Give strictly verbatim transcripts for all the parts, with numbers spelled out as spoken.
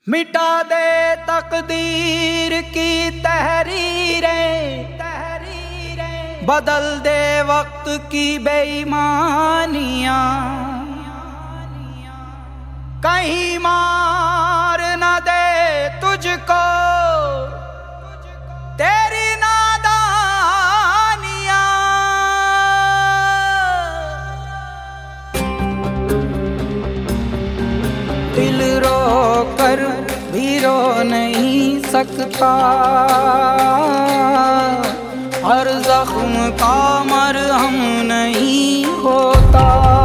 मिटा दे तकदीर की तहरीरें, तहरीरें बदल दे वक्त की बेईमानियां। कहीं मार न दे तुझको तेरी नादानियां। दिल रो कर भी रो नहीं सकता, हर जख्म का मरहम नहीं होता।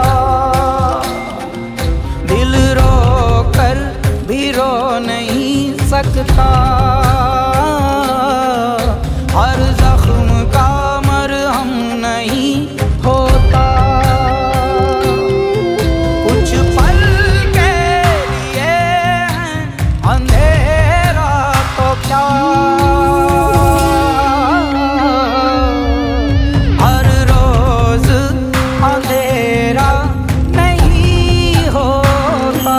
दिल रो कर भी रो नहीं सकता, हर जख्म का मरहम नहीं होता। कुछ पल के लिए हैं अंधेरा तो क्या, हर रोज अंधेरा नहीं होता।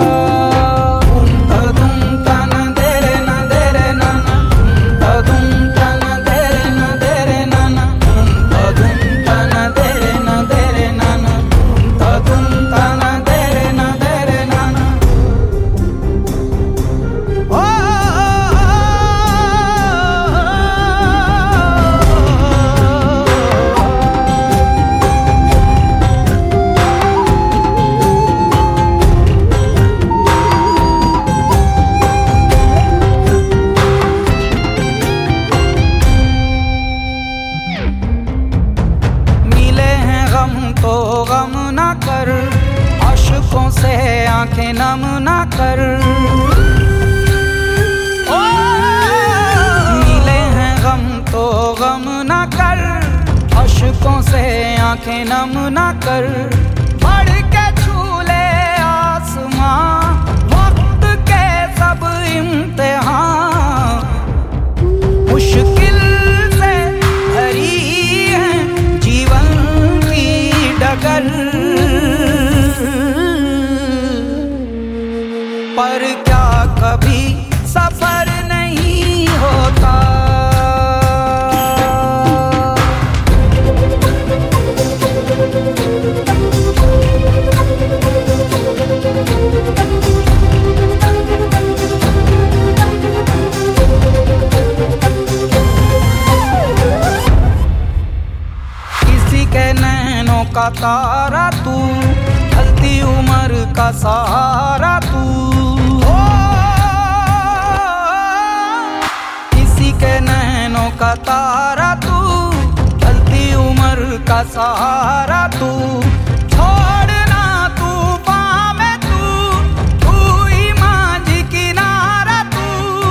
तुम तन देरे न देरे नाना, तुम तन देरे न देरे नाना, तुम तन देरे न देरे नाना, तुम तन देरे न देरे नाना। ओ मिले हैं गम तो गम ना कर, अश्कों से आंखें नम ना कर। ओ मिले हैं गम तो गम ना कर, अश्कों से आंखें नम ना कर। बढ़ के छू ले आसमां वक्त के सब इम्तिहान, मुश्किल से भरी है जीवन की डगर। पर क्या कभी सफर नहीं होता। किसी के नैनों का तारा तू, ढलती उम्र का सहारा तू। ओ, किसी के नैनों का तारा तू, ढलती उम्र का सहारा तू। छोड़ना तूफान में तू, तू ही मांझी किनारा तू।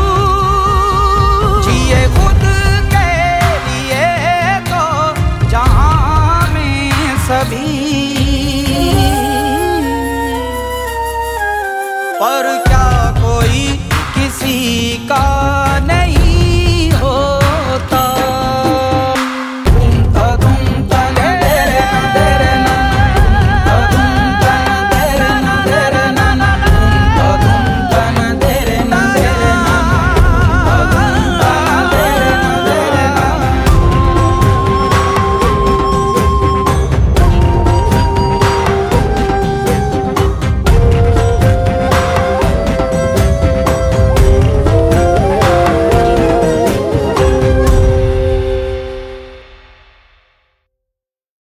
जिए खुद के लिए तो जहां में सभी, पर क्या कोई किसी